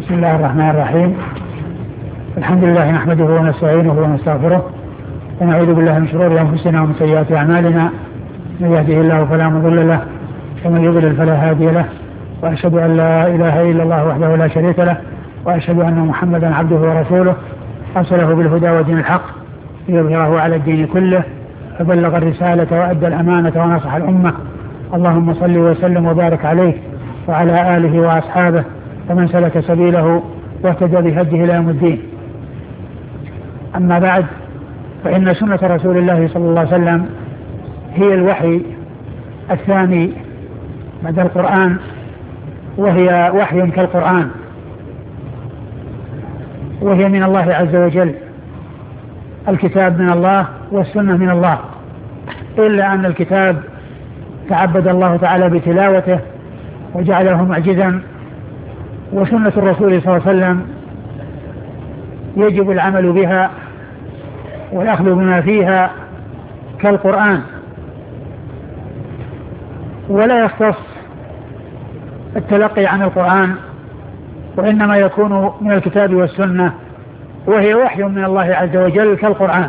بسم الله الرحمن الرحيم. الحمد لله نحمده ونستعينه ونستغفره ونعوذ بالله من شرور أنفسنا ومن سيئات أعمالنا، من يهده الله فلا مضل له ومن يضلل فلا هادي له، وأشهد أن لا إله إلا الله وحده لا شريك له، وأشهد أن محمدا عبده ورسوله أرسله بالهدى ودين الحق ليظهره على الدين كله، فبلغ الرسالة وأدى الأمانة ونصح الأمة. اللهم صل وسلم وبارك عليه وعلى آله وأصحابه ومن سلك سبيله واهتدى بهديه إلى يوم الدين. أما بعد، فإن سنة رسول الله صلى الله عليه وسلم هي الوحي الثاني بعد القرآن، وهي وحي كالقرآن، وهي من الله عز وجل. الكتاب من الله والسنة من الله، إلا أن الكتاب تعبد الله تعالى بتلاوته وجعله معجزا، وسنة الرسول صلى الله عليه وسلم يجب العمل بها والأخذ بما فيها كالقرآن، ولا يختص التلقي عن القرآن، وإنما يكون من الكتاب والسنة، وهي وحي من الله عز وجل كالقرآن.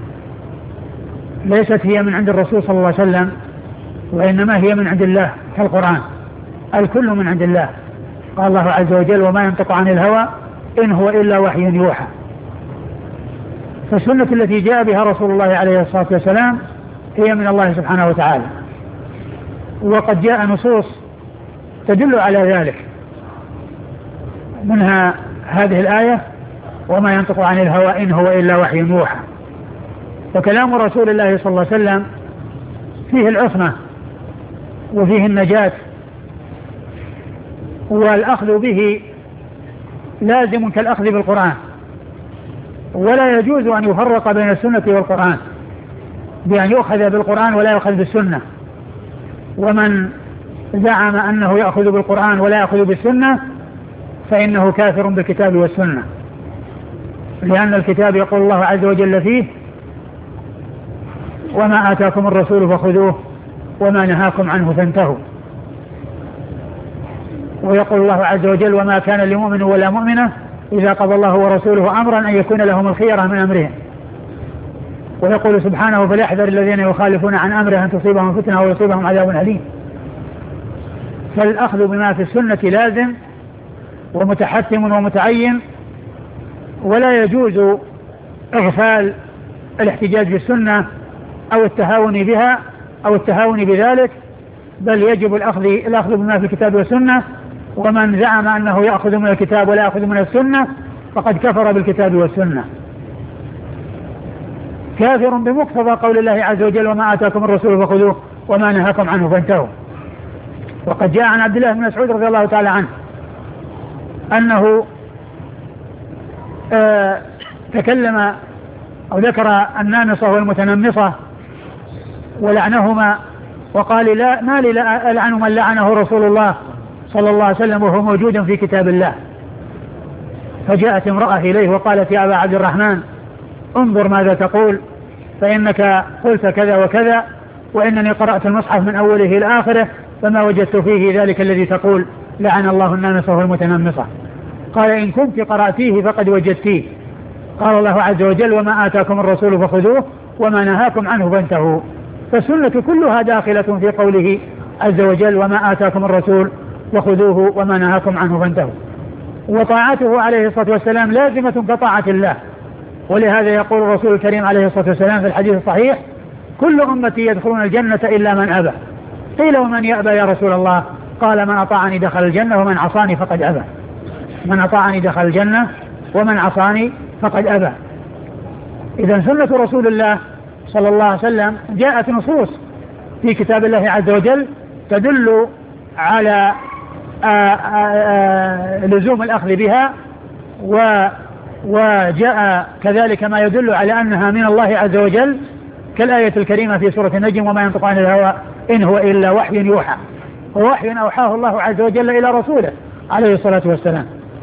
ليست هي من عند الرسول صلى الله عليه وسلم، وإنما هي من عند الله كالقرآن. الكل من عند الله. قال الله عز وجل: وما ينطق عن الهوى إن هو إلا وحي يوحى. فالسنة التي جاء بها رسول الله عليه الصلاة والسلام هي من الله سبحانه وتعالى، وقد جاء نصوص تدل على ذلك، منها هذه الآية: وما ينطق عن الهوى إن هو إلا وحي يوحى. وكلام رسول الله صلى الله عليه وسلم فيه العصمة وفيه النجاة، والأخذ به لازم كالأخذ بالقرآن، ولا يجوز أن يفرق بين السنة والقرآن بأن يؤخذ بالقرآن ولا يؤخذ بالسنة. ومن زعم أنه يأخذ بالقرآن ولا يأخذ بالسنة فإنه كافر بالكتاب والسنة، لأن الكتاب يقول الله عز وجل فيه: وما آتاكم الرسول فخذوه وما نهاكم عنه فانتهوا. ويقول الله عز وجل: وما كان لمؤمن ولا مؤمنة إذا قضى الله ورسوله أمرا أن يكون لهم الخيرة من أمرهم. ويقول سبحانه: فليحذر الذين يخالفون عن أمره أن تصيبهم فتنة أو يصيبهم عذاب أليم. فالأخذ بما في السنة لازم ومتحتم ومتعين، ولا يجوز إغفال الاحتجاج بالسنة أو التهاون بها أو التهاون بذلك، بل يجب الأخذ بما في الكتاب والسنة. ومن زعم أنه يأخذ من الكتاب ولا يأخذ من السنة فقد كفر بالكتاب والسنة، كافر بمقتضى قول الله عز وجل: وما آتاكم الرسول فخذوه وما نهاكم عنه فانتهوا. وقد جاء عن عبد الله بن مسعود رضي الله تعالى عنه أنه تكلم أو ذكر النامصة والمتنمصة ولعنهما، وقال: لا ما لي لا ألعن من لعنه رسول الله صلى الله عليه وسلم وهو موجود في كتاب الله. فجاءت امرأة إليه وقالت: يا أبا عبد الرحمن، انظر ماذا تقول، فإنك قلت كذا وكذا، وإنني قرأت المصحف من أوله إلى آخره فما وجدت فيه ذلك الذي تقول: لعن الله النامصة والمتنمصة. قال: إن كنت قرأتيه فقد وجدتيه. قال الله عز وجل: وما آتاكم الرسول فخذوه وما نهاكم عنه فانتهوا. فالسنة كلها داخلة في قوله عز وجل: وما آتاكم الرسول وخذوه وما نهاكم عنه فانتهوا. وطاعته عليه الصلاة والسلام لازمة كطاعة الله، ولهذا يقول الرسول الكريم عليه الصلاة والسلام في الحديث الصحيح: كل أمتي يدخلون الجنة إلا من أبى. قيل: ومن يأبى يا رسول الله؟ قال: من أطاعني دخل الجنة ومن عصاني فقد أبى. من أطاعني دخل الجنة ومن عصاني فقد أبى. إذن سنة رسول الله صلى الله عليه وسلم جاءت نصوص في كتاب الله عز وجل تدل على لزوم الأخذ بها، وجاء كذلك ما يدل على أنها من الله عز وجل، كالآية الكريمة في سورة النجم: وما ينطق عن الهوى إن هو إلا وحي يوحى. ووحي أوحاه الله عز وجل إلى رسوله عليه الصلاة والسلام.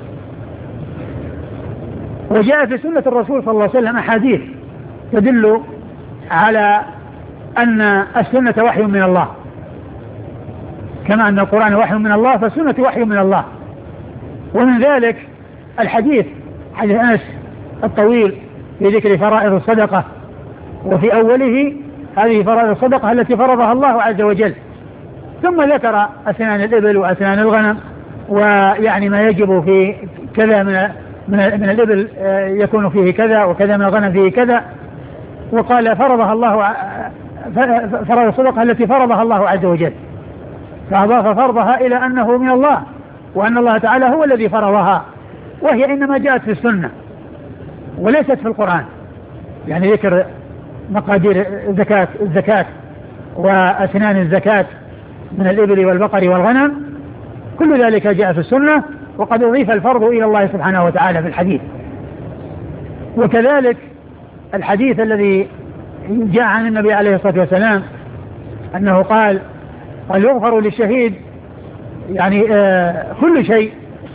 وجاء في سنة الرسول صلى الله عليه وسلم أحاديث تدل على أن السنة وحي من الله، كما أن القرآن وحي من الله فالسنة وحي من الله. ومن ذلك الحديث حديث أنس الطويل في ذكر فرائض الصدقة، وفي أوله هذه فرائض الصدقة التي فرضها الله عز وجل، ثم ذكر أسنان الإبل وأسنان الغنم، ويعني ما يجب في كذا من الإبل يكون فيه كذا، وكذا من الغنم فيه كذا، وقال فرضها الله فرض الصدقة التي فرضها الله عز وجل، فأضاف فرضها إلى أنه من الله، وأن الله تعالى هو الذي فرضها، وهي إنما جاءت في السنة وليست في القرآن. يعني ذكر مقادير الزكاة وأسنان الزكاة من الإبل والبقر والغنم، كل ذلك جاء في السنة، وقد أضيف الفرض إلى الله سبحانه وتعالى في الحديث. وكذلك الحديث الذي جاء عن النبي عليه الصلاة والسلام أنه قال يغفر للشهيد يعني كل شيء،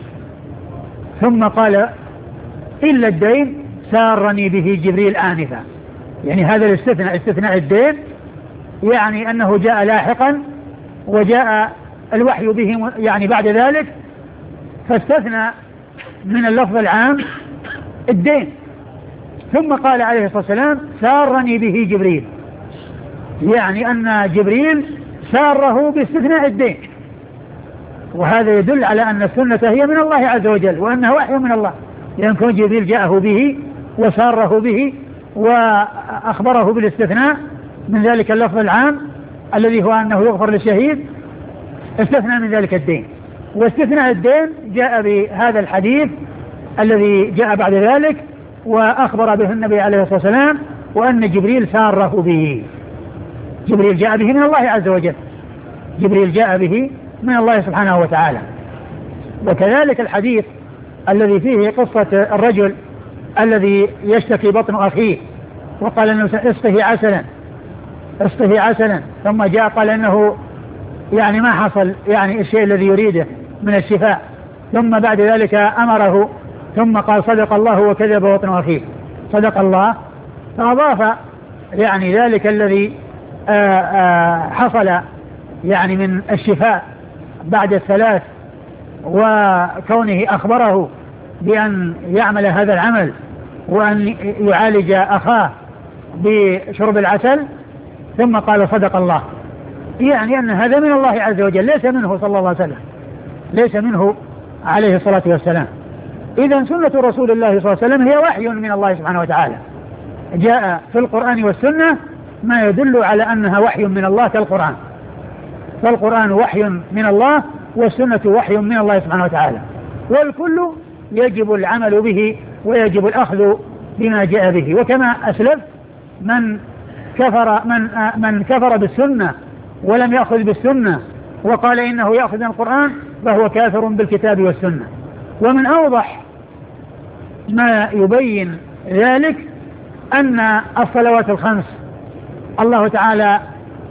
ثم قال إلا الدين سارني به جبريل آنفا. يعني هذا الاستثناء استثناء الدين، يعني أنه جاء لاحقا وجاء الوحي به يعني بعد ذلك، فاستثنى من اللفظ العام الدين، ثم قال عليه الصلاة والسلام سارني به جبريل، يعني أن جبريل ساره باستثناء الدين، وهذا يدل على أن السنة هي من الله عز وجل، وأنه وحي من الله، لأن كون جبريل جاءه به وساره به وأخبره بالاستثناء من ذلك اللفظ العام الذي هو أنه يغفر للشهيد، استثنى من ذلك الدين. واستثناء الدين جاء بهذا الحديث الذي جاء بعد ذلك، وأخبر به النبي عليه الصلاة والسلام، وأن جبريل ساره به. جبريل جاء به من الله عز وجل، جبريل جاء به من الله سبحانه وتعالى. وكذلك الحديث الذي فيه قصة الرجل الذي يشتكي بطن أخيه، وقال أنه اسقه عسلا، ثم جاء قال أنه يعني ما حصل يعني الشيء الذي يريده من الشفاء، ثم بعد ذلك أمره، ثم قال صدق الله وكذب بطن أخيه، صدق الله، فأضاف يعني ذلك الذي حصل يعني من الشفاء بعد الثلاث، وكونه أخبره بأن يعمل هذا العمل وأن يعالج أخاه بشرب العسل، ثم قال صدق الله، يعني أن هذا من الله عز وجل، ليس منه صلى الله عليه وسلم، ليس منه عليه الصلاة والسلام. إذن سنة رسول الله صلى الله عليه وسلم هي وحي من الله سبحانه وتعالى، جاء في القرآن والسنة ما يدل على أنها وحي من الله كالقرآن، فالقرآن وحي من الله والسنة وحي من الله سبحانه وتعالى، والكل يجب العمل به ويجب الأخذ بما جاء به. وكما أسلف من كفر بالسنة ولم يأخذ بالسنة وقال إنه يأخذ القرآن فهو كافر بالكتاب والسنة. ومن أوضح ما يبين ذلك أن الصلوات الخمس الله تعالى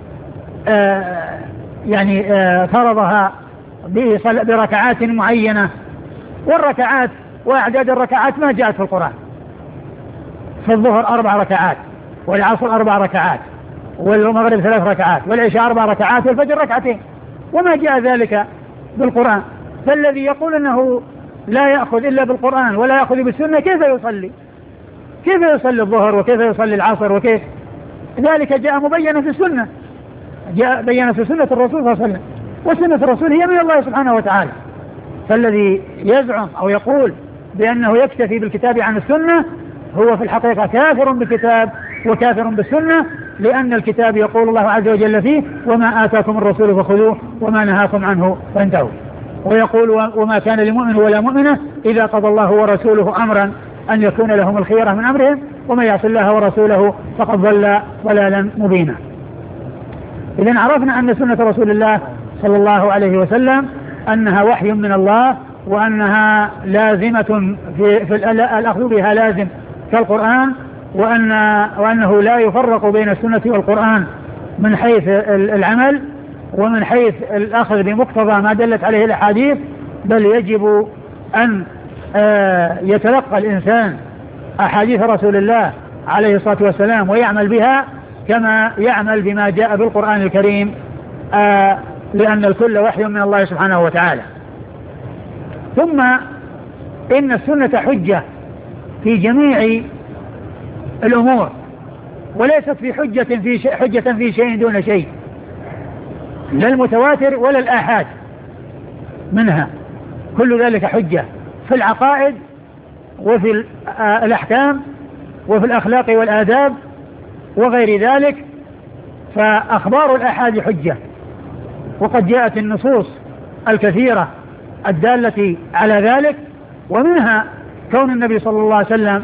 يعني فرضها بركعات معينة، والركعات وأعداد الركعات ما جاءت في القرآن. في الظهر 4 ركعات، والعصر 4 ركعات، والمغرب 3 ركعات، والعشاء 4 ركعات، والفجر 2 ركعتين، وما جاء ذلك بالقرآن. فالذي يقول أنه لا يأخذ إلا بالقرآن ولا يأخذ بالسنة كيف يصلي؟ كيف يصلي الظهر وكيف يصلي العصر؟ وكيف ذلك جاء مبينا في السنة، جاء بينا في سنة الرسول صلى الله عليه وسلم، وسنة الرسول هي من الله سبحانه وتعالى. فالذي يزعم أو يقول بأنه يكتفي بالكتاب عن السنة هو في الحقيقة كافر بالكتاب وكافر بالسنة، لأن الكتاب يقول الله عز وجل فيه وما آتاكم الرسول فخذوه وما نهاكم عنه فانتهوا، ويقول وما كان لمؤمن ولا مؤمنة إذا قضى الله ورسوله أمرا أن يكون لهم الخيرة من أمرهم ومن يعص الله ورسوله فقد ضل ضلالا مبينا. إذن عرفنا أن سنة رسول الله صلى الله عليه وسلم أنها وحي من الله، وأنها لازمة في الأخذ بها لازم كالقرآن، وأنه لا يفرق بين السنة والقرآن من حيث العمل ومن حيث الأخذ بمقتضى ما دلت عليه الأحاديث، بل يجب أن يتلقى الإنسان أحاديث رسول الله عليه الصلاة والسلام ويعمل بها كما يعمل بما جاء بالقرآن الكريم، لأن الكل وحي من الله سبحانه وتعالى. ثم إن السنة حجة في جميع الأمور، وليست في حجة في شيء دون شيء، لا المتواتر ولا الآحاد منها، كل ذلك حجة في العقائد وفي الأحكام وفي الأخلاق والآداب وغير ذلك. فأخبار الآحاد حجة، وقد جاءت النصوص الكثيرة الدالة على ذلك، ومنها كون النبي صلى الله عليه وسلم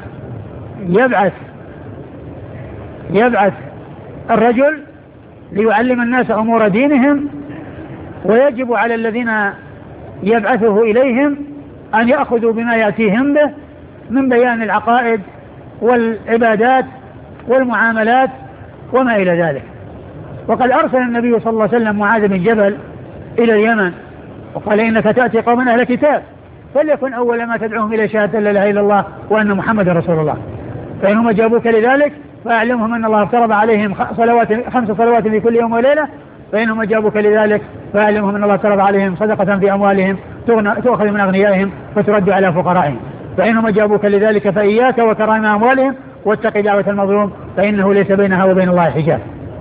يبعث الرجل ليعلم الناس أمور دينهم، ويجب على الذين يبعثه إليهم أن يأخذوا بما يأتيهم به من بيان العقائد والعبادات والمعاملات وما إلى ذلك. وقد أرسل النبي صلى الله عليه وسلم معاذ بن جبل إلى اليمن وقال إنك تأتي قوما أهل كتاب فليكن أول ما تدعوهم إلى شهادة لا إله إلا الله وأن محمد رسول الله، فإنهم أجابوك لذلك فأعلمهم أن الله افترض عليهم 5 صلوات في كل يوم وليلة، فإنهم أجابوك لذلك فأعلمهم أن الله افترض عليهم صدقة في أموالهم تؤخذ من أغنيائهم فترد على فقرائهم، فإنهم أجابوك لذلك فإياك وكرائم أموالهم واتق دعوة المظلوم فإنه ليس بينها وبين الله حجاب.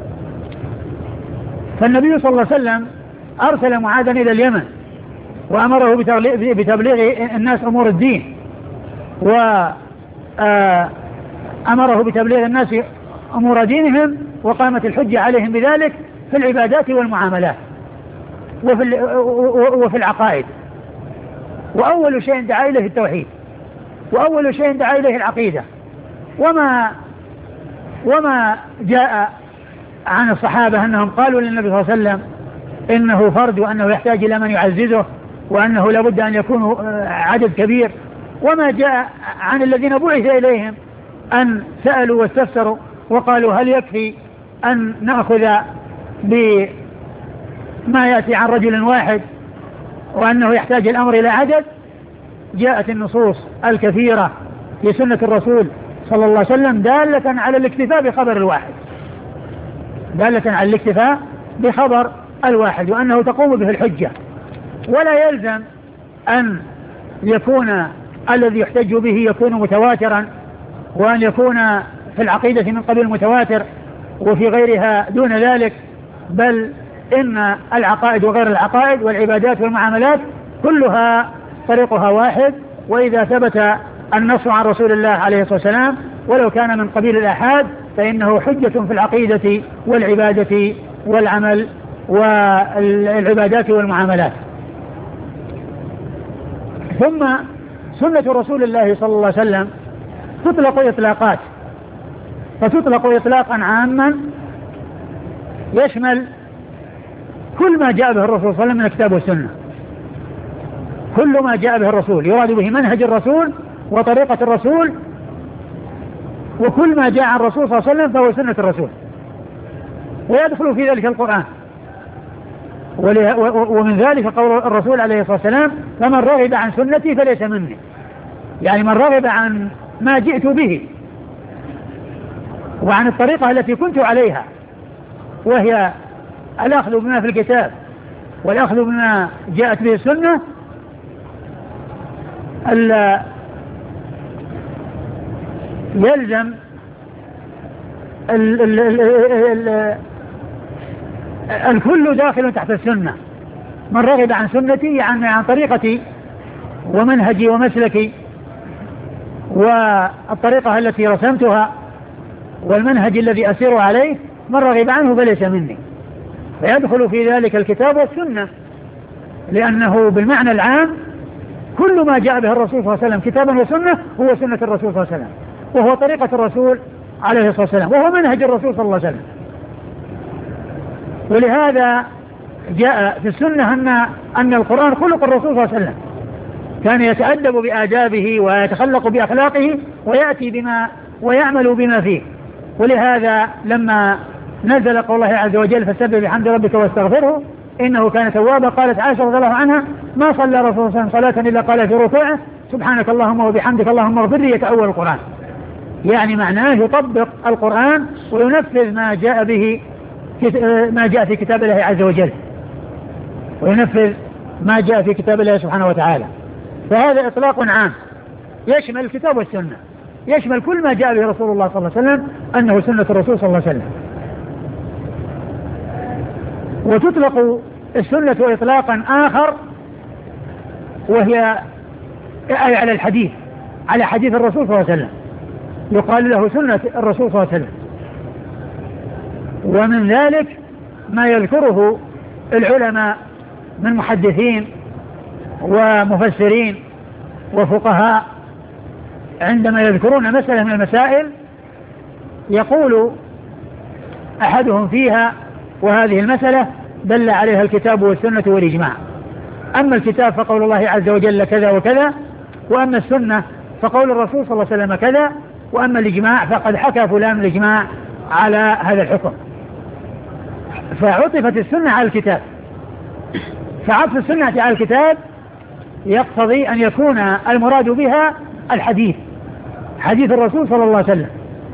فالنبي صلى الله عليه وسلم أرسل معاذا إلى اليمن وأمره بتبليغ الناس أمور الدين، وأمره بتبليغ الناس أمور دينهم، وقامت الحجة عليهم بذلك في العبادات والمعاملات وفي العقائد. وأول شيء دعا إليه التوحيد، وأول شيء دعا إليه العقيدة. وما جاء عن الصحابة أنهم قالوا للنبي صلى الله عليه وسلم إنه فرد وأنه يحتاج إلى من يعززه وأنه لابد أن يكونوا عدد كبير، وما جاء عن الذين بعث إليهم أن سألوا واستفسروا وقالوا هل يكفي أن نأخذ بما يأتي عن رجل واحد وأنه يحتاج الأمر إلى عدد. جاءت النصوص الكثيرة في سنة الرسول صلى الله عليه وسلم دالة على الاكتفاء بخبر الواحد، دالة على الاكتفاء بخبر الواحد، وأنه تقوم به الحجة، ولا يلزم أن يكون الذي يحتج به يكون متواترا، وأن يكون في العقيدة من قبل المتواتر وفي غيرها دون ذلك، بل إن العقائد وغير العقائد والعبادات والمعاملات كلها طريقها واحد. وإذا ثبت النص عن رسول الله عليه الصلاة والسلام ولو كان من قبيل الآحاد فإنه حجة في العقيدة والعبادة والعمل والعبادات والمعاملات. ثم سنة رسول الله صلى الله عليه وسلم تطلق إطلاقات، فتطلق إطلاقا عاما يشمل كل ما جاء به الرسول صلى الله عليه وسلم من الكتاب والسنة، كل ما جاء به الرسول يراد به منهج الرسول وطريقة الرسول، وكل ما جاء عن الرسول صلى الله عليه وسلم فهو سنة الرسول، ويدخل في ذلك القرآن. ومن ذلك قول الرسول عليه الصلاة والسلام فمن رغب عن سنتي فليس مني، يعني من رغب عن ما جئت به وعن الطريقة التي كنت عليها، وهي الأخذ بما في الكتاب والأخذ بما جاءت به السنة، يلزم الكل داخل تحت السنة. من رغب عن سنتي يعني عن طريقتي ومنهجي ومسلكي والطريقة التي رسمتها والمنهج الذي أسير عليه، من رغب عنه فليس مني، فيدخل في ذلك الكتاب والسنة، لأنه بالمعنى العام كل ما جاء به الرسول صلى الله عليه وسلم كتابا وسنة هو سنة الرسول صلى الله عليه وسلم، وهو طريقة الرسول عليه الصلاة والسلام، وهو منهج الرسول صلى الله عليه وسلم. ولهذا جاء في السنة أن القرآن خلق الرسول صلى الله عليه وسلم، كان يتأدب بآدابه ويتخلق بأخلاقه ويأتي بما ويعمل بما فيه. ولهذا لما نزل قول الله عز وجل فسبح بحمد ربك واستغفره إنه كان توابا، قالت عائشة رضي الله عنها ما صلى رسول الله صلى الله عليه وسلم صلاة إلا قال في ركوعه سبحانك اللهم وبحمدك اللهم اغفر لي، يتأول القرآن، يعني معناه يطبق القرآن وينفذ ما جاء به ما جاء في كتاب الله عز وجل، وينفذ ما جاء في كتاب الله سبحانه وتعالى. فهذا إطلاق عام يشمل الكتاب والسنة، يشمل كل ما جاء به رسول الله صلى الله عليه وسلم أنه سنة الرسول صلى الله عليه وسلم. وتطلق السنة إطلاقا آخر وهي أي على الحديث، على حديث الرسول صلى الله عليه وسلم، يقال له سنة الرسول صلى الله عليه وسلم. ومن ذلك ما يذكره العلماء من محدثين ومفسرين وفقهاء عندما يذكرون مسألة من المسائل، يقول أحدهم فيها: وهذه المسألة دل عليها الكتاب والسنة والإجماع. أما الكتاب فقول الله عز وجل كذا وكذا، وأما السنة فقول الرسول صلى الله عليه وسلم كذا، وأما الإجماع فقد حكى فلان الإجماع على هذا الحكم. فعطفت السنة على الكتاب، فعطف السنة على الكتاب يقتضي أن يكون المراد بها الحديث، حديث الرسول صلى الله عليه وسلم،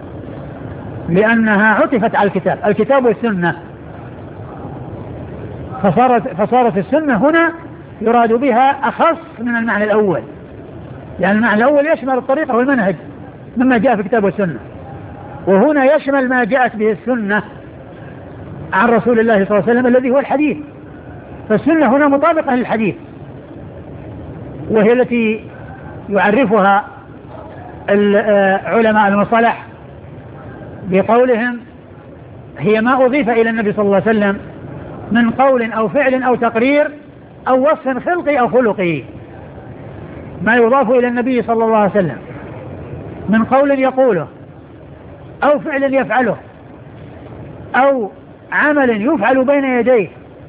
لأنها عطفت على الكتاب، الكتاب والسنة. فصارت السنة هنا يراد بها أخص من المعنى الأول، يعني المعنى الأول يشمل الطريقة والمنهج مما جاء في الكتاب والسنة، وهنا يشمل ما جاءت به السنة عن رسول الله صلى الله عليه وسلم الذي هو الحديث. فالسنة هنا مطابقة للحديث، وهي التي يعرفها علماء المصطلح بقولهم: هي ما أضيف إلى النبي صلى الله عليه وسلم من قول أو فعل أو تقرير أو وصف خلقي أو خلقي. ما يضاف إلى النبي صلى الله عليه وسلم من قول يقوله أو فعل يفعله أو عمل يفعل بين يديه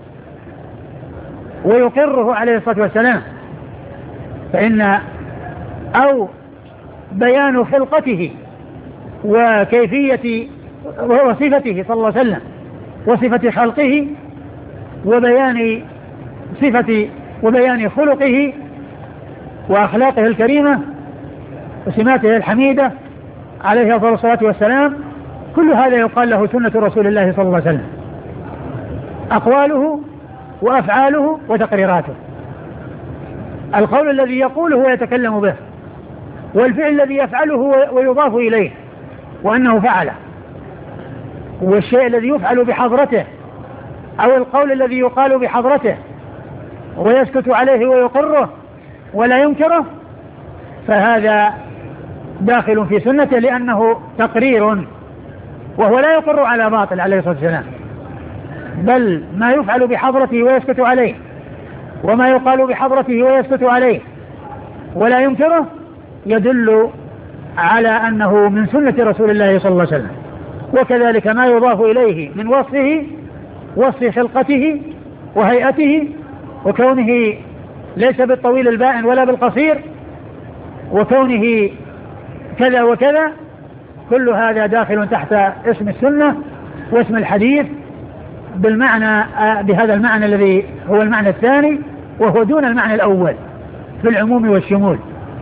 ويقره عليه الصلاة والسلام، فإن أو بيان خلقته وكيفية وصفته صلى الله عليه وسلم وصفة خلقه وبيان صفة وبيان خلقه وأخلاقه الكريمة وسماته الحميدة عليه أفضل الصلاة والسلام، كل هذا يقال له سنة رسول الله صلى الله عليه وسلم، أقواله وأفعاله وتقريراته. القول الذي يقوله ويتكلم به، والفعل الذي يفعله ويضاف إليه وأنه فعله، والشيء الذي يفعل بحضرته أو القول الذي يقال بحضرته ويسكت عليه ويقره ولا ينكره، فهذا داخل في سنته لأنه تقرير، وهو لا يقر على باطل عليه الصلاة والسلام، بل ما يفعل بحضرته ويسكت عليه وما يقال بحضرته ويسكت عليه ولا ينكره يدل على أنه من سنة رسول الله صلى الله عليه وسلم. وكذلك ما يضاف إليه من وصفه، وصف خلقته وهيئته وكونه ليس بالطويل البائن ولا بالقصير وكونه كذا وكذا، كل هذا داخل تحت اسم السنة واسم الحديث بالمعنى، بهذا المعنى الذي هو المعنى الثاني وهو دون المعنى الأول في العموم والشمول.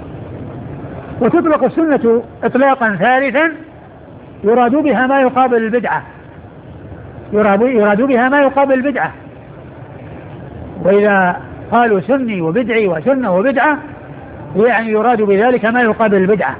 وتطلق السنة إطلاقا ثالثا يراد بها ما يقابل البدعة، يراد بها ما يقابل البدعة. وإذا قالوا سني وبدعي وسنة وبدعة يعني يراد بذلك ما يقابل البدعة.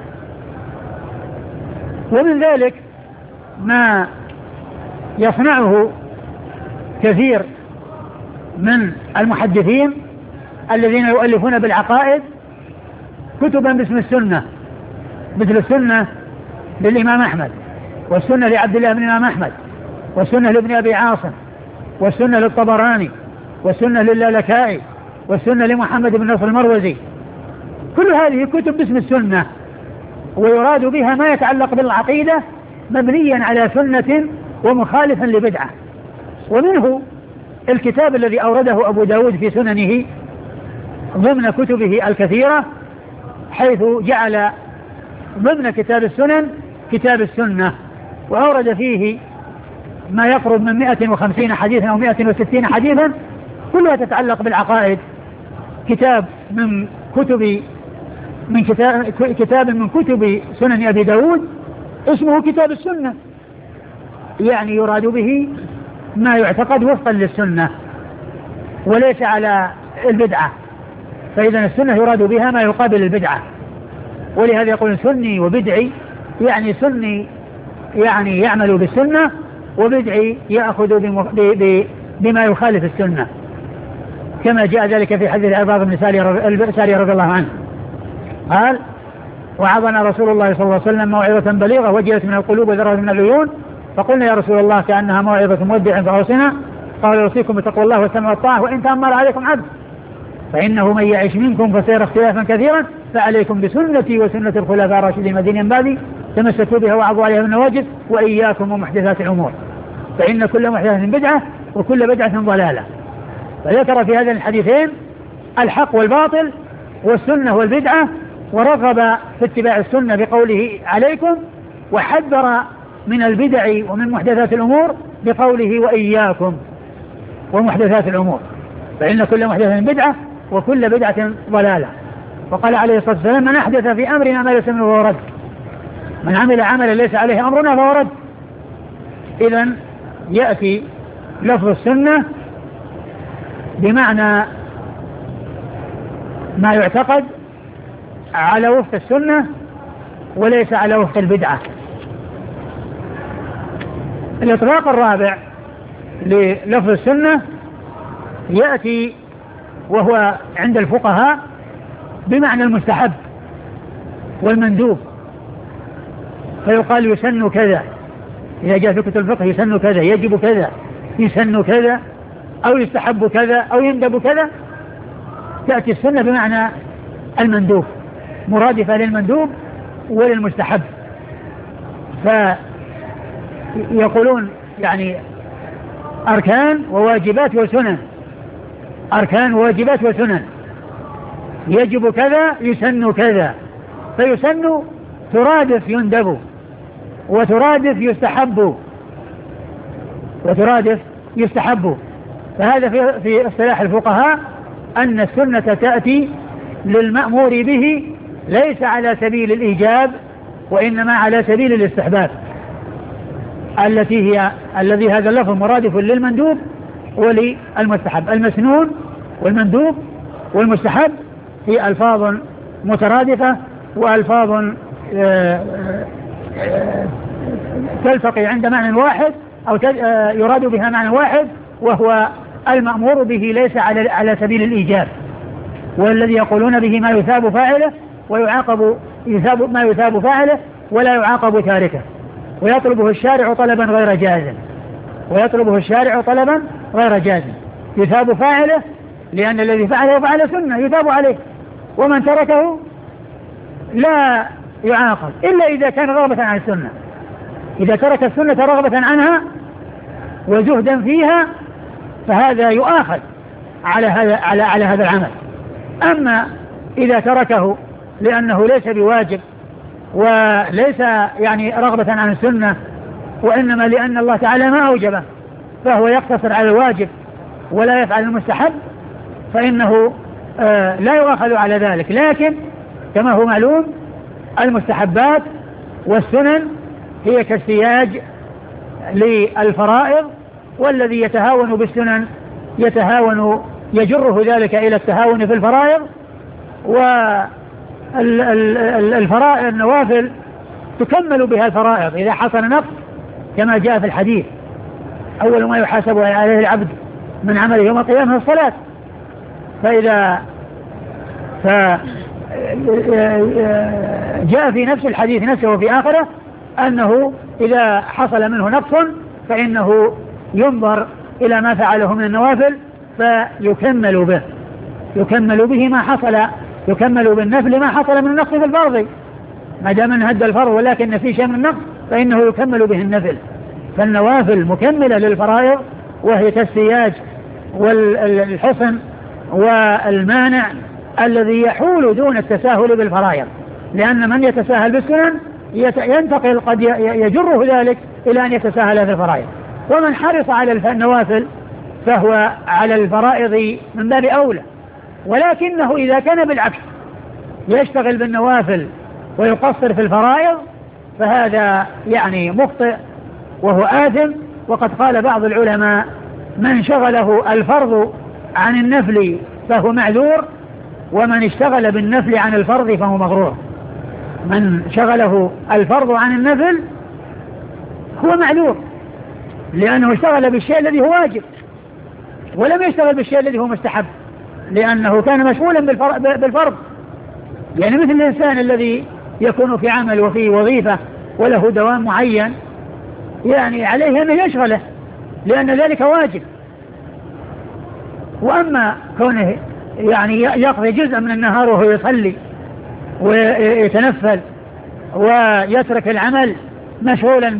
ومن ذلك ما يصنعه كثير من المحدثين الذين يؤلفون بالعقائد كتبا باسم السنة، مثل السنة للإمام أحمد، والسنة لعبد الله بن الإمام أحمد، والسنة لابن أبي عاصم، والسنة للطبراني، والسنة للالكائي، والسنة لمحمد بن نصر المروزي. كل هذه كتب باسم السنة، ويراد بها ما يتعلق بالعقيدة مبنيا على سنة ومخالفا لبدعة. ومنه الكتاب الذي أورده أبو داود في سننه ضمن كتبه الكثيرة، حيث جعل ضمن كتاب السنن كتاب السنة، وأورد فيه ما يقرب من 150 حديثا أو 160 حديثا كلها تتعلق بالعقائد. كتاب من كتب سنن أبي داود اسمه كتاب السنة، يعني يراد به ما يعتقد وفقا للسنة وليس على البدعة. فإذا السنة يراد بها ما يقابل البدعة. ولهذا يقول سني وبدعي، يعني سني يعني يعمل بالسنة، وبدعي يأخذ بما يخالف السنة، كما جاء ذلك في حديث العباد بن سارية رضي الله عنه قال: وعظنا رسول الله صلى الله عليه وسلم موعظة بليغة وجلت من القلوب وذرت من العيون، فقلنا يا رسول الله كأنها موعظة مودع فأوصنا. قال: أوصيكم بتقوى الله والسمع والطاعة وإن تأمر عليكم عبد، فإنه من يعش منكم فسيرى اختلافا كثيرا، فعليكم بسنتي وسنة الخلفاء الراشدين المهديين من بعدي، تمسكوا بها وعضوا عليها بالنواجذ، وإياكم ومحدثات الأمور، فإن كل محدثة بدعة وكل بدعة ضلالة. فذكر في هذين الحديثين الحق والباطل والسنة والبدعة، ورغب في اتباع السنة بقوله عليكم، وحذر من البدع ومن محدثات الأمور بقوله وإياكم ومحدثات الأمور، فإن كل محدثة بدعة وكل بدعة ضلالة. وقال عليه الصلاة والسلام: من أحدث في أمرنا ما ليس منه فهو رد، من عمل عملا ليس عليه أمرنا فهو رد. إذن يأتي لفظ السنة بمعنى ما يعتقد على وفق السنة وليس على وفق البدعة. الإطلاق الرابع للفظ السنة يأتي وهو عند الفقهاء بمعنى المستحب والمندوب، فيقال يسن كذا، إذا جاء في كتب الفقه يسن كذا، يجب كذا، يسن كذا، أو يستحب كذا، أو يندب كذا. تأتي السنة بمعنى المندوب، مرادفة للمندوب وللمستحب. فيقولون يعني أركان وواجبات وسنن، أركان وواجبات وسنن، يجب كذا، يسن كذا، فيسن ترادف يندب، وترادف يستحب، وترادف يستحب. فهذا في اصطلاح الفقهاء أن السنة تأتي للمأمور به ليس على سبيل الإيجاب، وإنما على سبيل الاستحباب، الذي هذا اللفظ مرادف للمندوب وللمستحب. المسنون والمندوب والمستحب هي ألفاظ مترادفة، وألفاظ تلتقي عند معنى واحد، أو يراد بها معنى واحد، وهو المأمور به ليس على سبيل الإيجاب، والذي يقولون به ما يثاب فاعله ويعاقب ما يثاب فاعله ولا يعاقب تاركه، ويطلبه الشارع طلبا غير جاز، ويطلبه الشارع طلبا غير جاز. يثاب فاعله لأن الذي فعله فعل سنة يثاب عليه، ومن تركه لا يعاقب إلا إذا كان رغبة عن السنة. إذا ترك السنة رغبة عنها وزهدا فيها فهذا يؤاخذ على هذا العمل. أما إذا تركه لأنه ليس بواجب وليس يعني رغبة عن السنة، وإنما لأن الله تعالى ما أوجبه، فهو يقتصر على الواجب ولا يفعل المستحب، فإنه لا يؤاخذ على ذلك. لكن كما هو معلوم المستحبات والسنن هي كالسياج للفرائض، والذي يتهاون بالسنن يجره ذلك إلى التهاون في الفرائض. والفرائض النوافل تكمل بها الفرائض إذا حصل نقص، كما جاء في الحديث: أول ما يحاسب عليه العبد من عمله يوم القيامة الصلاة. جاء في نفس الحديث نفسه وفي آخره أنه إذا حصل منه نقص فإنه ينظر إلى ما فعله من النوافل فيكمل به، يكمل به ما حصل، يكمل بالنفل ما حصل من النقص في الفرض، ما دام أنه هدى الفرض ولكن في شيء من النقص فإنه يكمل به النفل. فالنوافل مكملة للفرائض، وهي كالسياج والحصن والمانع الذي يحول دون التساهل بالفرائض، لأن من يتساهل بالسنن ينتقل قد يجره ذلك إلى أن يتساهل في الفرائض، ومن حرص على النوافل فهو على الفرائض من باب أولى. ولكنه إذا كان بالعكس يشتغل بالنوافل ويقصر في الفرائض فهذا يعني مخطئ وهو آثم. وقد قال بعض العلماء: من شغله الفرض عن النفل فهو معذور، ومن اشتغل بالنفل عن الفرض فهو مغرور. من شغله الفرض عن النفل هو معذور، لأنه اشتغل بالشيء الذي هو واجب ولم يشتغل بالشيء الذي هو مستحب، لأنه كان مشغولا بالفرض. يعني مثل الإنسان الذي يكون في عمل وفي وظيفة وله دوام معين، يعني عليه أن يشغله لأن ذلك واجب. وأما كونه يعني يقضي جزء من النهار وهو يصلي ويتنفل ويترك العمل مشغولا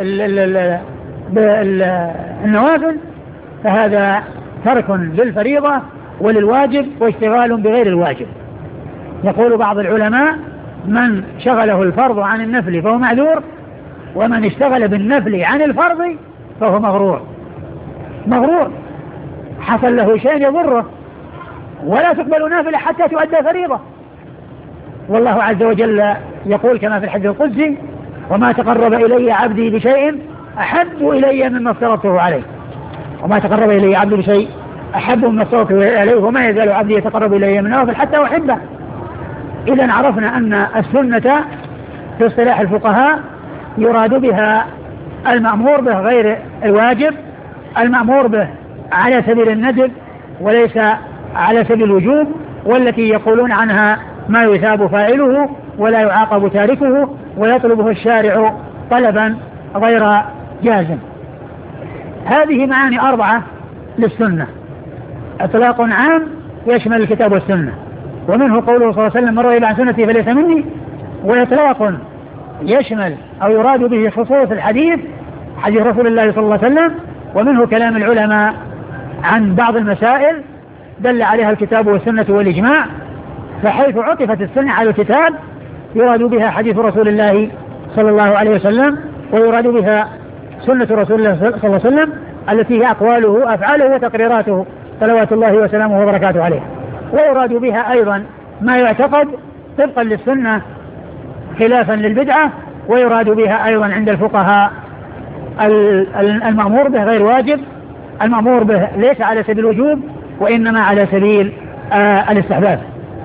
بالنوافل، فهذا ترك للفريضة وللواجب واشتغال بغير الواجب. يقول بعض العلماء: من شغله الفرض عن النفل فهو معذور، ومن اشتغل بالنفل عن الفرض فهو مغرور، حصل له شيء يضره، ولا تقبل نافلة حتى تؤدى فريضة. والله عز وجل يقول كما في الحديث القدسي: وما تقرب إلي عبدي بشيء أحب إلي مما افترضته عليه. وما تقرب إلي عبدي بشيء أحب مما افترضته عليه وما يزال عبدي يتقرب إلي من نوافل حتى أحبه. إذن عرفنا أن السنة في اصطلاح الفقهاء يراد بها المأمور به غير الواجب، المأمور به على سبيل الندب وليس على سبيل الوجوب، والتي يقولون عنها ما يثاب فاعله ولا يعاقب تاركه ويطلبه الشارع طلبا غير جازم. هذه معاني 4 للسنة: إطلاق عام يشمل الكتاب والسنة، ومنه قوله صلى الله عليه وسلم: من رغب عن سنتي فليس مني. وإطلاق يشمل أو يراد به خصوص الحديث، حديث رسول الله صلى الله عليه وسلم، ومنه كلام العلماء عن بعض المسائل دل عليها الكتاب والسنة والإجماع، فحيث عطفت السنة على الكتاب يراد بها حديث رسول الله صلى الله عليه وسلم، ويراد بها سنة رسول الله صلى الله عليه وسلم التي هي أقواله وأفعاله وتقريراته صلوات الله وسلامه وبركاته عليه. ويراد بها أيضا ما يعتقد طبقا للسنة خلافا للبدعة، ويراد بها أيضا عند الفقهاء المأمور به غير واجب، المأمور به ليس على سبيل الوجوب وإنما على سبيل الاستحباب.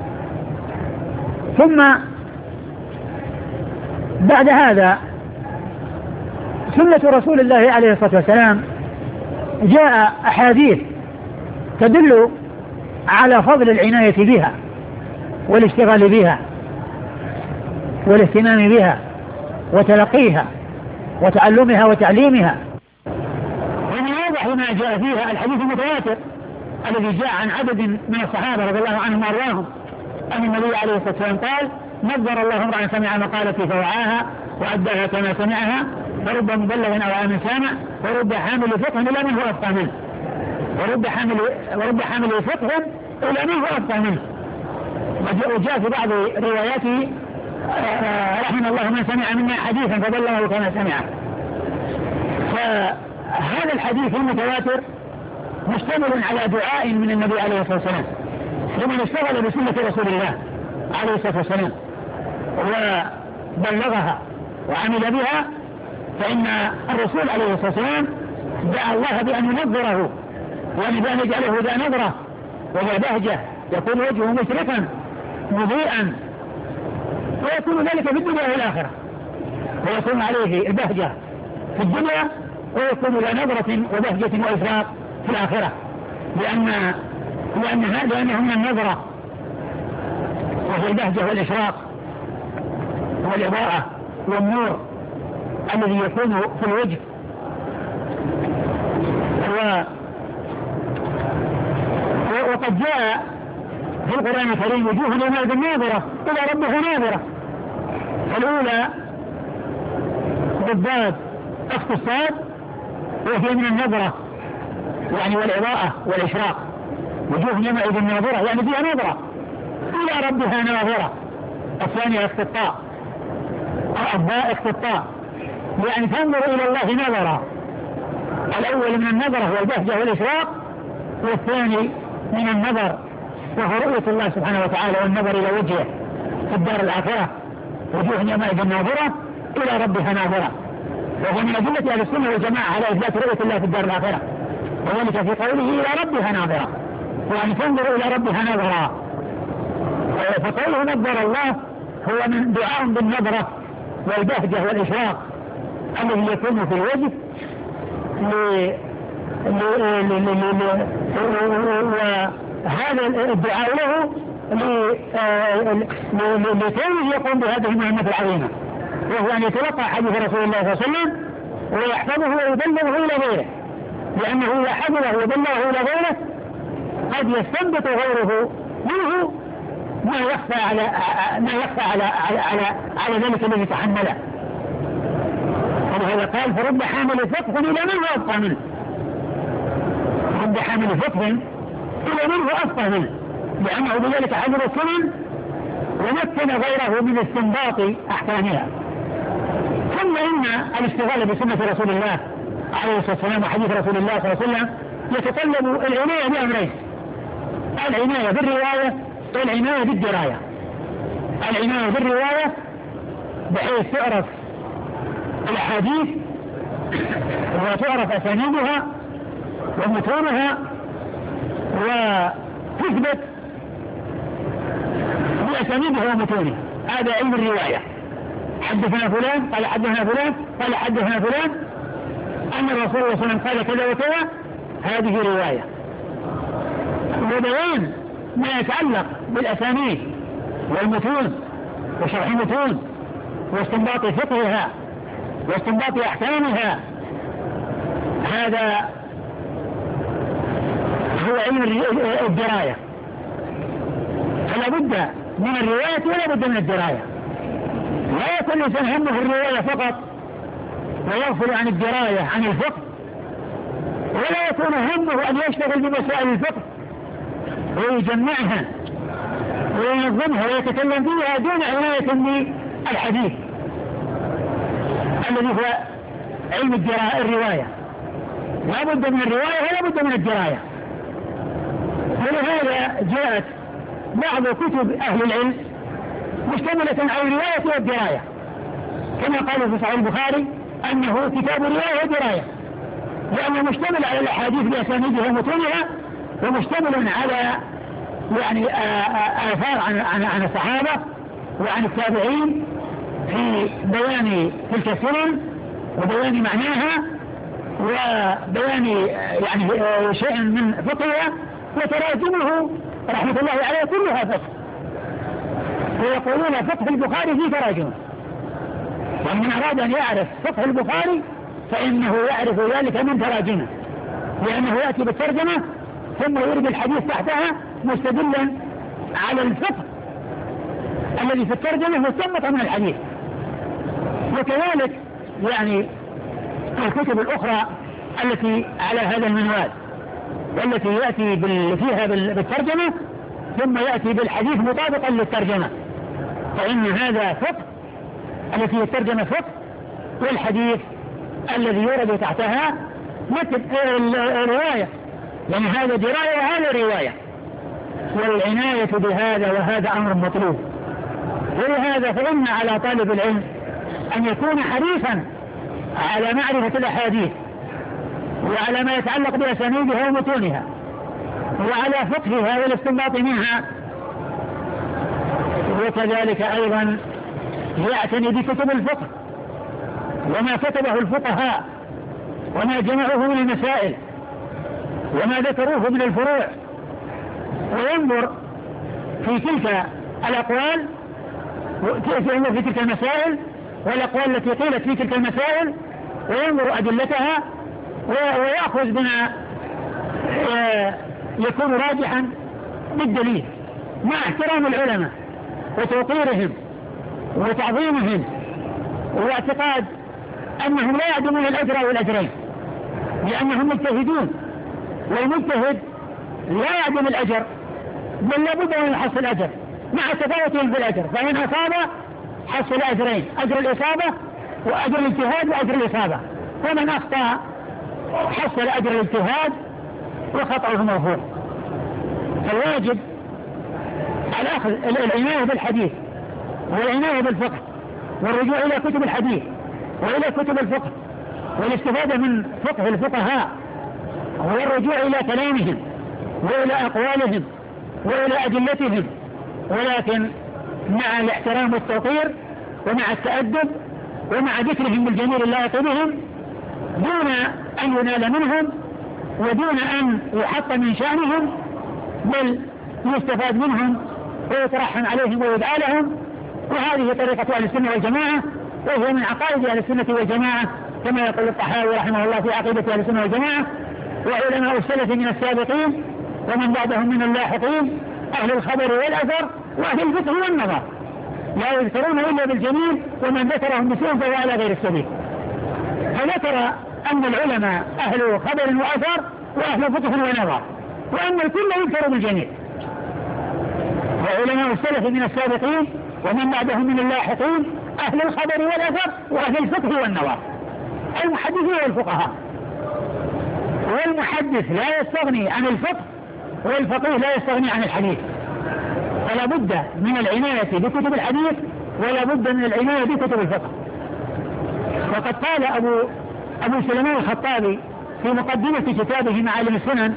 ثم بعد هذا سنة رسول الله عليه الصلاة والسلام جاء أحاديث تدل على فضل العناية بها والاشتغال بها والاهتمام بها وتلقيها وتعلمها وتعليمها. ومن واضح ما جاء فيها الحديث المتواتر الذي جاء عن عدد من الصحابة رضي الله عنهم وارضاهم أن النبي عليه الصلاة والسلام قال: نظر الله امرأ سمع مقالتي فوعاها وأداها كما سمعها، فرب مبلغ أو عام سامع، ورب حامل فقه إلى من هو أفقه منه، ورب حامل فقه إلى من هو أفقه منه. وجاء في بعض رواياته: رحم الله من سمع منا حديثا فبلغه كما سمعه. فهذا الحديث المتواتر مشتمل على دعاء من النبي عليه الصلاة والسلام لمن اشتغل بسنة رسول الله عليه الصلاة والسلام وبلغها وعمل بها، فإن الرسول عليه الصلاة والسلام دعا الله بأن ينظره وأن يجعله ذا نظرة وذا بهجة يكون وجهه مشرقا مضيئا، ويكون ذلك في الدنيا والآخرة، ويكون عليه البهجة في الدنيا ويكون ذا نظرة وبهجة وإشراق في الآخرة، لأنه من النظرة وهي البهجة والإشراق والإضاءة والنور الذي يكون في الوجه. وقد جاء في القرآن الكريم: وجوه يومئذ ناظرة إلى ربها ناظرة. الأولى بالضاد أخت الصاد وهي من النظرة يعني والإضاءة والإشراق. وجوه يومئذ ناظرة يعني فيها نظرة إلى ربها ناظرة. الثانية أخت الطاء، الضاء أخت الطاء يعني تنظر إلى الله نظرة. الأول من النظرة والبهجة والإشراق، والثاني من النظر وهو رؤية الله سبحانه وتعالى والنظر إلى وجهه في الدار الآخرة. وجوه يومئذ ناظرة إلى ربها ناظرة، وهو من أدلة أهل السنة والجماعة على إثبات رؤية الله في الدار الآخرة، وذلك في قوله إلى ربها ناظرة، وأن تنظر إلى ربها نظرا. فقوله نظر الله هو من دعاء بالنظرة والبهجة والإشراق الذي يكون في الوجه وهذا الدعاء له لكونه يقوم بهذه المهمة العظيمة، وهو أن يتلقى حديث رسول الله صلى الله عليه وسلم ويحفظه ويبلغه إلى غيره، لأنه إذا حفظه وبلغه إلى غيره قد يستنبط غيره منه ما يخفى على ذلك الذي تحمله. ولهذا قال فرب حامل فقه إلى من هو أفقه منه، رب حامل فقه إلى من هو أفقه منه، لأنه بذلك حفظ السنن ومكن غيره من استنباط أحكامها. ثم إن الاشتغال بسنة رسول الله عليه الصلاة والسلام وحديث رسول الله صلى الله عليه وسلم يتطلب العناية بأمرين: العناية بالرواية والعناية بالدراية. العناية بالرواية بحيث تعرف الأحاديث وتعرف أسانيدها ومتونها وتثبت بأسانيدها ومتونها، هذا علم الرواية. حدثنا فلان قال حدثنا فلان قال حدثنا فلان أن الرسول صلى الله عليه وسلم قال كذا وكذا، هذه رواية. وبيان ما يتعلق بالأسانيد والمتون وشرح المتون واستنباط فقهها واستنباط أحكامها، هذا هو علم الدراية. فلا بد من الرواية ولا بد من الدراية. لا يكون الإنسان همه الرواية فقط ويغفل عن الدراية عن الفقه، ولا يكون همه أن يشتغل بمسائل الفقه ويجمعها وينظمها ويتكلم فيها دون عناية بالحديث الذي هو علم الرواية. لا بد من الرواية ولا بد من الدراية. ولهذا جاءت بعض كتب أهل العلم مشتملة على الرواية والدراية، كما قالوا في صحيح البخاري أنه كتاب رواية ودراية، لأنه مشتمل على الأحاديث بأسانيدها ومتونها، ومشتمل على يعني آثار عن الصحابة وعن التابعين في بيان تلك السنن وبيان معناها وبيان يعني شيء من فقهها، وتراجمه رحمة الله عليه كلها فقه، ويقولون فقه البخاري في تراجمه. ومن أراد أن يعرف فقه البخاري فإنه يعرف ذلك من تراجمه، لأنه يأتي بالترجمة ثم يرد الحديث تحتها مستدلا على الفقه الذي في الترجمة مستنبط من الحديث. وكذلك يعني الكتب الأخرى التي على هذا المنوال والتي يأتي فيها بالترجمة ثم يأتي بالحديث مطابقا للترجمة، فإن هذا فقه التي الترجمة فقه، والحديث الذي يورد تحتها مثل الرواية، يعني هذا دراية وهذا رواية. والعناية بهذا وهذا أمر مطلوب. ولهذا فإن على طالب العلم أن يكون حريصا على معرفة الأحاديث وعلى ما يتعلق بأسانيدها ومتونها وعلى فقهها والاستنباط منها، وكذلك أيضا يعتني بكتب الفقه وما كتبه الفقهاء وما جمعوه من المسائل وما ذكروه من الفروع، وينظر في تلك الأقوال في تلك المسائل والأقوال التي قيلت في تلك المسائل، وينظر أدلتها ويأخذ بما يكون راجحا بالدليل، مع احترام العلماء وتوقيرهم وتعظيمهم واعتقاد أنهم لا يعدمون الأجر والأجرين، لأنهم مجتهدون، والمجتهد لا يعدم الأجر بل لابد أن يحصل الأجر مع تفاوتهم في الأجر، فإن أصاب حصل أجرين: أجر الإصابة وأجر الاجتهاد وأجر الإصابة، ومن أخطأ حصل أجر الاجتهاد وخطأه مرفوع. فالواجب على أخذ العناية بالحديث والعناية بالفقه والرجوع إلى كتب الحديث وإلى كتب الفقه والاستفادة من فقه الفقهاء والرجوع إلى كلامهم وإلى أقوالهم وإلى أدلتهم. ولكن مع الاحترام والتوقير ومع التأدب ومع ذكرهم بالجميل اللائق بهم، دون أن ينال منهم ودون أن يحط من شأنهم، بل يستفاد منهم ويترحم عليهم ويدعى لهم. وهذه طريقة أهل السنة والجماعة، وهي من عقائد أهل السنة والجماعة، كما يقول الطحاوي رحمه الله في عقيدة أهل السنة والجماعة: وعلماء السلف من السابقين ومن بعدهم من اللاحقين أهل الخبر والأثر وأهل الفقه والنظر، لا يذكرون إلا بالجميل، ومن ذكرهم بسوء فهو على غير السبيل. فذكر أن العلماء أهل خبر وأثر وأهل فقه ونظر، وأن الكل يذكر بالجميل. وعلماء السلف من السابقين ومن بعدهم من اللاحقين أهل الخبر والأثر وأهل الفقه والنظر، المحدثين والفقهاء. والمحدث لا يستغني عن الفقه، والفقيه لا يستغني عن الحديث، فلا بد من العناية بكتب الحديث ولا بد من العناية بكتب الفقه. وقد قال أبو سليمان الخطابي في مقدمة كتابه معالم السنن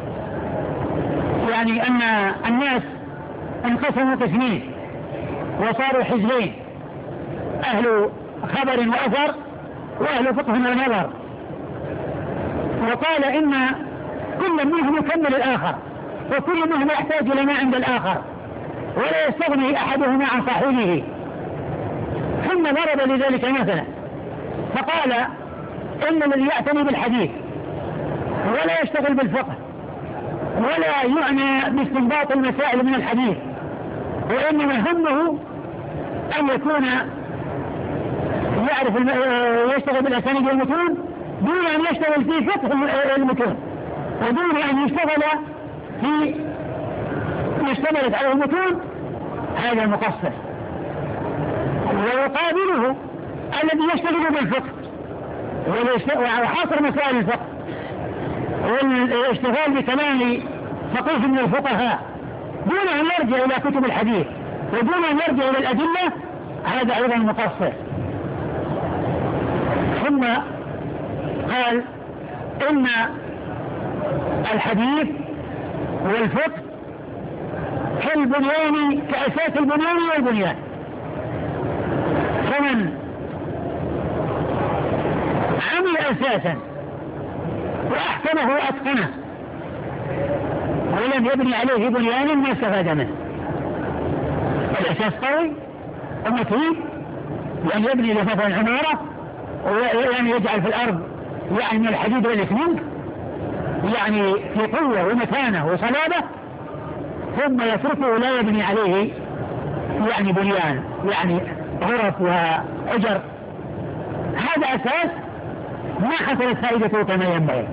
يعني أن الناس انقسموا قسمين وصاروا حزبين: أهل خبر وأثر وأهل فقه ونظر. وقال إن كل منهم يكمل الآخر، وكل منهم يحتاج إلى ما عند الآخر، ولا يستغني أحدهما عن صاحبه. ثم ضرب لذلك مثلا فقال: إن الذي يعتني بالحديث ولا يشتغل بالفقه ولا يعنى باستنباط المسائل من الحديث، وإنما همه أن يكون يشتغل بالأسانيد والمتون دون أن يشتغل في فقه المتون، ودون أن يشتغل في ما اشتملت على المتون، هذا مقصر. ويقابله الذي يشتغل بالفقه وحاصر مسائل الفقه والاشتغال بكلام فقيه من الفقهاء دون أن يرجع إلى كتب الحديث ودون أن يرجع إلى الأدلة، هذا أيضا مقصر. ثم قال: إن الحديث والفقه كالبنيان، كأساس البنيان والبنيان، فمن عمل أساسا وأحكمه وأتقنه ولم يبني عليه بنيانا ما استفاد منه. الأساس قوي ومتين، لأن يبني لفتح العمارة ويعني يجعل في الأرض يعني من الحديد والإسمنت يعني في قوة ومتانة وصلابة، ثم يتركه لا يبني عليه يعني بنيان يعني غرف وحجر، هذا أساس ما حصلت فائدته كما ينبغي.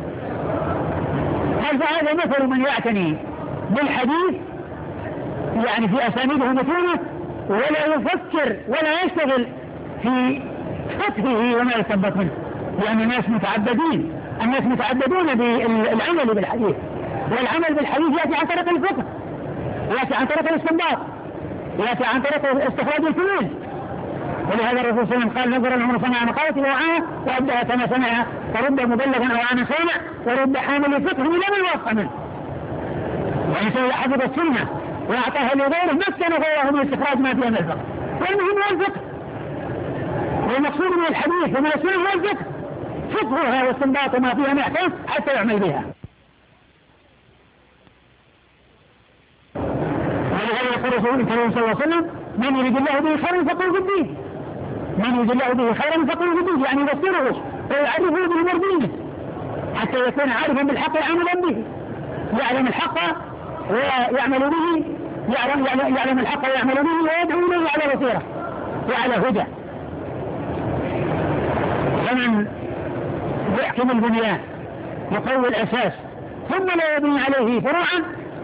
فهذا مثل من يعتني بالحديث يعني في أسانيده ومتونه ولا يفكر ولا يشتغل في فقهه وما يستنبط منه، لأن الناس متعبدون بالعمل بالحديث، والعمل بالحديث يأتي عن طريق الفقه، يأتي عن طريق الاستنباط، يأتي عن طريق استخراج الفلوس. ولهذا الرسول صلى الله عليه وسلم قال: نظر العمر صنع مقالته وعاه وأبدأ كما سمع، فرد مبلغا أو عن سامع ورد حامل فقه من لم يوقع منه. يعني حفظ السنة وأعطاها لغيره مكن غيره من استخراج ما فيها من الفقه. والمهم هو الفقه، والمقصود من الحديث ومن السنة هو الفقه، فقهها واستنباط ما فيها من أحكام حتى يعمل بها. ولهذا يقول رسول الله صلى الله عليه وسلم: من يريد الله به خيرا فقه في الدين، من يريد الله به خيرا فقه في الدين، يعني يبصره ويعرفه بأمور دينه حتى يكون عارفا بالحق وعاملا به، يعلم الحق ويعمل به، يعلم الحق ويعمل به ويدعو إليه على بصيرة وعلى هدى. فمن يحكم البنيان يقوي الأساس ثم لا يبني عليه فروعا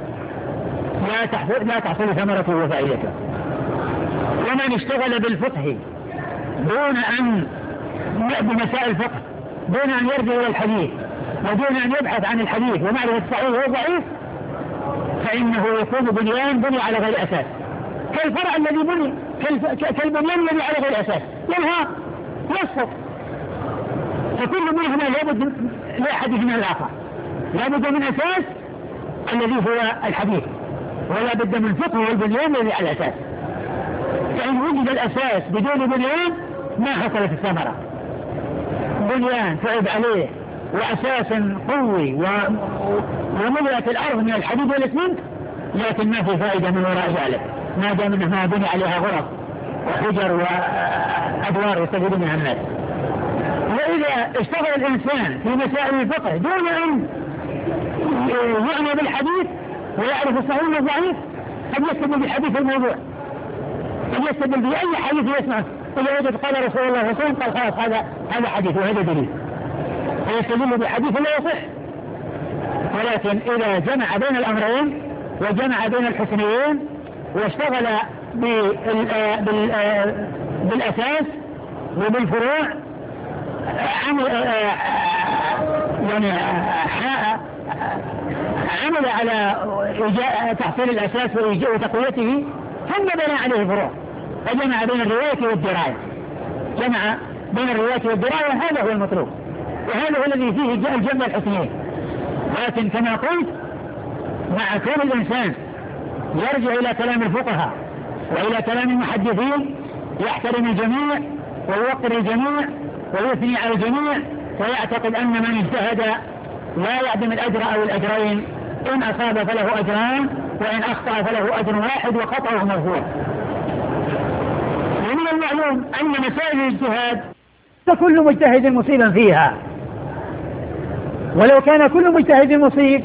لا تحصل ثمرته وفائدته. ومن اشتغل بالفقه دون أن بمسائل الفقه دون أن يرجع إلى الحديث ودون أن يبحث عن الحديث ومعرفة الصحيح والضعيف، فإنه يكون بنيان بني على غير أساس، كالفرع الذي بني كالبنيان الذي على غير أساس ينهار يسقط. فكل منهما لابد لأحدهما الآخر، لابد من أساس الذي هو الحديث، ولا بد من فقه والبنيان الذي على الأساس. وإن وجد الأساس بدون بنيان ما حصلت الثمرة. بنيان تعب عليه وأساس قوي وملئت الأرض من الحديد والإسمنت، لكن ما في فائدة من وراء ذلك ما دام أنه ما بني عليها غرف وحجر وأدوار يستفيد منها الناس. وإذا اشتغل الإنسان في مسائل الفقه دون أن يعنى بالحديث ويعرف الصحيح والضعيف قد يستدل بالحديث الموضوع، قد يستدل بأي حديث يسمعه. إذا وجد قال رسول الله صلى الله عليه وسلم قال خلاص هذا حديث وهذا دليل، فيستدل بحديث لا يصح. ولكن إذا جمع بين الأمرين وجمع بين الحسنيين واشتغل بالأساس وبالفروع عمل على تحصيل الأساس وتقويته ثم بنى عليه فروع، فجمع بين الرواية والدراية، جمع بين الرواية والدراية، هذا هو المطلوب وهذا هو الذي فيه الجمع الحسنيين. لكن كما قلت مع كون الإنسان يرجع إلى كلام الفقهاء وإلى كلام المحدثين يحترم الجميع ويوقر الجميع ويثني على الجميع ويعتقد أن من اجتهد لا يعدم الأجر أو الأجرين، إن أصاب فله أجران وإن أخطأ فله أجر واحد وخطأه مغفور. ومن المعلوم أن مسائل الاجتهاد كل مجتهد مصيبا فيها، ولو كان كل مجتهد مصيب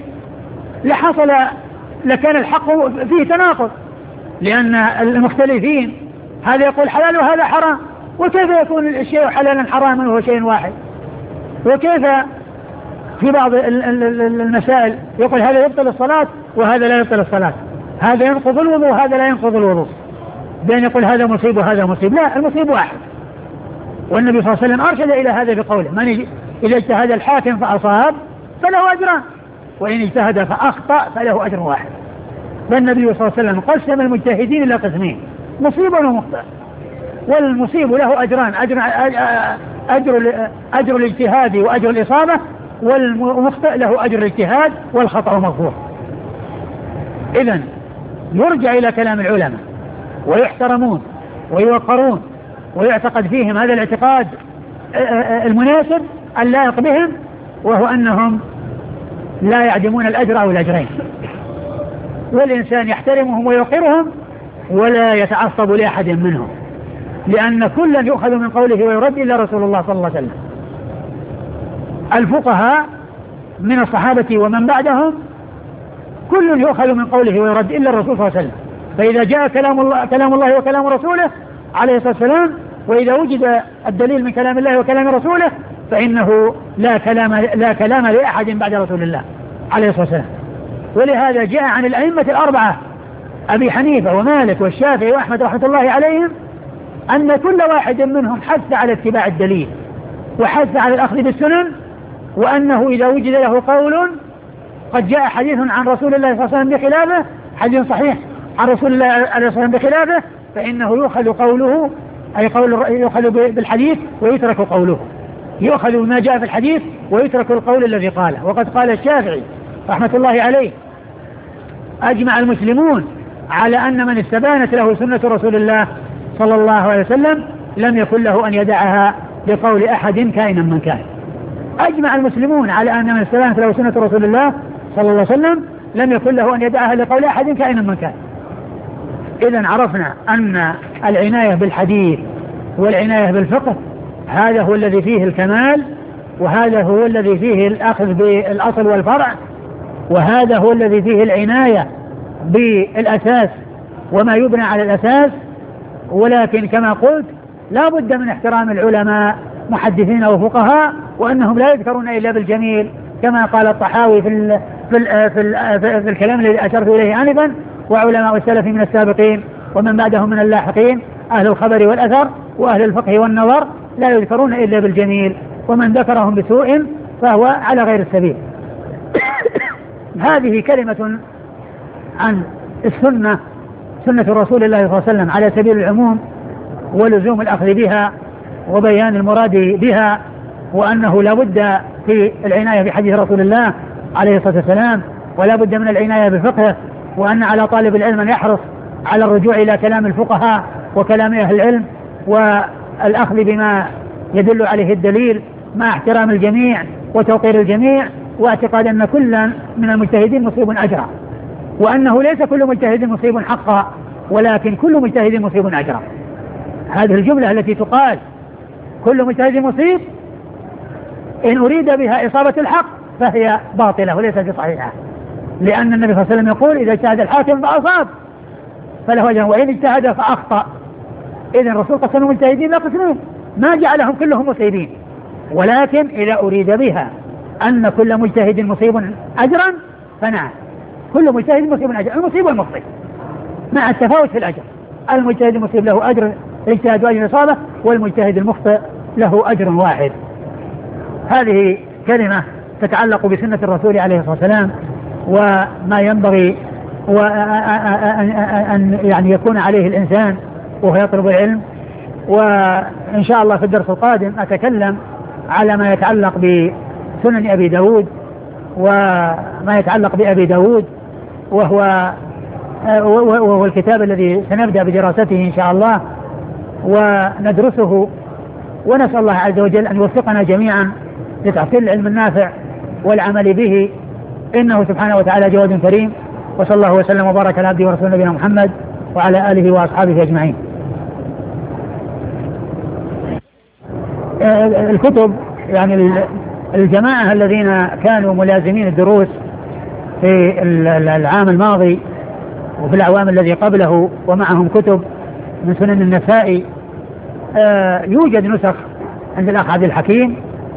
لكان الحق فيه تناقض، لأن المختلفين هذا يقول حلال وهذا حرام، وكيف يكون الشيء حلالا حراما وهو شيء واحد؟ وكيف في بعض المسائل يقول هذا يبطل الصلاة وهذا لا يبطل الصلاة، هذا ينقض الوضوء وهذا لا ينقض الوضوء، بين يقول هذا مصيب وهذا مصيب؟ لا، المصيب واحد. والنبي صلى الله عليه وسلم أرشد إلى هذا بقوله من إذا اجتهد الحاكم فأصاب فله أجران وإن اجتهد فأخطأ فله أجر واحد. فالنبي صلى الله عليه وسلم قسم المجتهدين إلى قسمين، مصيب ومخطئ، والمصيب له أجران، أجر الاجتهاد وأجر الإصابة، والمخطئ له أجر الاجتهاد والخطأ مغفور. إذن يرجع إلى كلام العلماء ويحترمون ويوقرون ويعتقد فيهم هذا الاعتقاد المناسب اللائق بهم، وهو أنهم لا يعدمون الأجر أو الأجرين، والإنسان يحترمهم ويوقرهم ولا يتعصب لأحد منهم، لأن كلا يؤخذ من قوله ويرد إلا رسول الله صلى الله عليه وسلم. الفقهاء من الصحابة ومن بعدهم كل يؤخذ من قوله ويرد إلا الرسول صلى الله عليه وسلم. فإذا جاء كلام الله وكلام رسوله عليه الصلاة والسلام، وإذا وجد الدليل من كلام الله وكلام رسوله، فإنه لا كلام لأحد بعد رسول الله عليه الصلاة والسلام. ولهذا جاء عن الأئمة الأربعة أبي حنيفة ومالك والشافعي وأحمد رحمة الله عليهم أن كل واحد منهم حث على اتباع الدليل وحث على الأخذ بالسنن، وأنه إذا وجد له قول قد جاء حديث عن رسول الله صلى الله عليه وسلم بخلافه، حديث صحيح عن رسول الله عليه الصلاة والسلام بخلافه، فإنه يؤخذ قوله، أي يؤخذ بالحديث ويترك قوله، يؤخذ ما جاء في الحديث ويترك القول الذي قاله. وقد قال الشافعي رحمة الله عليه أجمع المسلمون على أن من استبانت له سنة رسول الله صلى الله عليه وسلم لم يكن له أن يدعها بقول أحد كائنا من كان. أجمع المسلمون على أن من استبانت له سنة رسول الله صلى الله عليه وسلم لم يكن له أن يدعها لقول أحد كائنا من كان. إذن عرفنا أن العناية بالحديث والعناية بالفقه هذا هو الذي فيه الكمال، وهذا هو الذي فيه الأخذ بالأصل والفرع، وهذا هو الذي فيه العناية بالأساس وما يبنى على الأساس. ولكن كما قلت لا بد من احترام العلماء محدثين وفقهاء، وأنهم لا يذكرون إلا بالجميل كما قال الطحاوي في الكلام الذي أشرت إليه آنفا. وعلماء السلف من السابقين ومن بعدهم من اللاحقين أهل الخبر والأثر وأهل الفقه والنظر لا يذكرون إلا بالجميل، ومن ذكرهم بسوء فهو على غير السبيل. هذه كلمة عن السنة، سنة رسول الله صلى الله عليه وسلم على سبيل العموم ولزوم الأخذ بها وبيان المراد بها، وأنه لا بد في العناية بحديث رسول الله عليه الصلاة والسلام، ولا بد من العناية بفقهه، وأن على طالب العلم أن يحرص على الرجوع إلى كلام الفقهاء وكلام أهل العلم والأخذ بما يدل عليه الدليل مع احترام الجميع وتوقير الجميع، واعتقاد أن كل من المجتهدين مصيب أجرا، وأنه ليس كل مجتهد مصيب حقا ولكن كل مجتهد مصيب أجرا. هذه الجملة التي تقال كل مجتهد مصيب إن أريد بها إصابة الحق فهي باطلة وليست بصحيحة، لأن النبي صلى الله عليه وسلم يقول إذا اجتهد الحاكم فأصاب فله أجر وإن اجتهد فأخطأ. إذن الرسول قسم المجتهدين لا قسمين، ما جعلهم كلهم مصيبين، ولكن إذا أريد بها أن كل مجتهد مصيب أجرا فنعم، كل مجتهد مصيب أجر، المصيب والمخطئ مع التفاوت في الأجر. المجتهد المصيب له أجر الاجتهاد وأجر الإصابة، والمجتهد المخطئ له أجر واحد. هذه كلمة تتعلق بسنة الرسول عليه الصلاة والسلام وما ينبغي أن يعني يكون عليه الإنسان وهو يطلب العلم. وإن شاء الله في الدرس القادم أتكلم على ما يتعلق بسنن أبي داود وما يتعلق بأبي داود، وهو الكتاب الذي سنبدأ بدراسته إن شاء الله وندرسه، ونسأل الله عز وجل أن يوفقنا جميعا لتحصيل العلم النافع والعمل به، إنه سبحانه وتعالى جواد كريم. وصلى الله وسلم وبارك على عبده ورسوله نبينا محمد وعلى آله وأصحابه أجمعين. الكتب يعني الجماعة الذين كانوا ملازمين الدروس في العام الماضي وفي الأعوام الذي قبله ومعهم كتب من سنن النسائي، يوجد نسخ عند الأخ عبد الحكيم،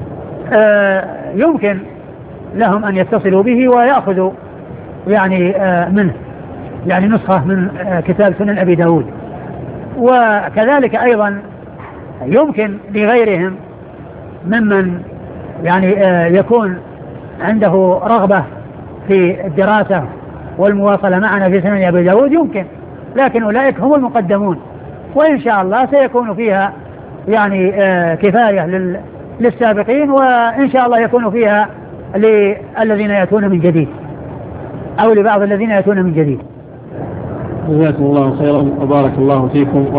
يمكن لهم أن يتصلوا به ويأخذوا يعني منه يعني نسخة من كتاب سنن أبي داود. وكذلك أيضا يمكن لغيرهم ممن يعني يكون عنده رغبة في الدراسة والمواصلة معنا في سنن أبي داود يمكن، لكن أولئك هم المقدمون، وإن شاء الله سيكون فيها يعني كفاية للسابقين، وإن شاء الله يكون فيها للذين يأتون من جديد أو لبعض الذين يأتون من جديد. جزاكم الله خيرا وبارك الله فيكم.